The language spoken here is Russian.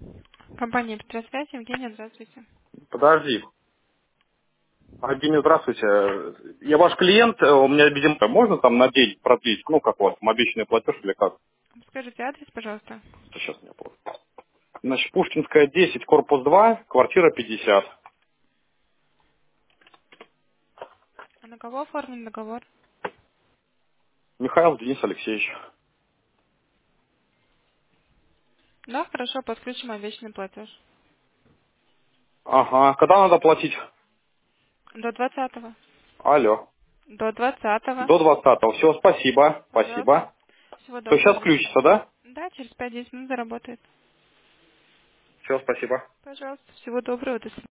Компания Петросвязь, Евгения, здравствуйте. Подожди. Евгений, здравствуйте. Я ваш клиент, у меня, видимо, можно там на день продлить, ну, как у вас, там, обещанный платеж или как? Скажите адрес, пожалуйста. Сейчас у меня просто. Значит, Пушкинская, 10, корпус 2, квартира 50. А на кого оформлен договор? Михаил Денис Алексеевич. Да, хорошо, подключим обещанный платеж. Ага, когда надо платить? До 20-го. Алло. До 20-го. До 20-го. Все, спасибо. Пожалуйста. Спасибо. Всего То сейчас доброго, до включится, свидания. да? Да, через 5-10 минут заработает. Все, спасибо. Пожалуйста. Всего доброго, до свидания.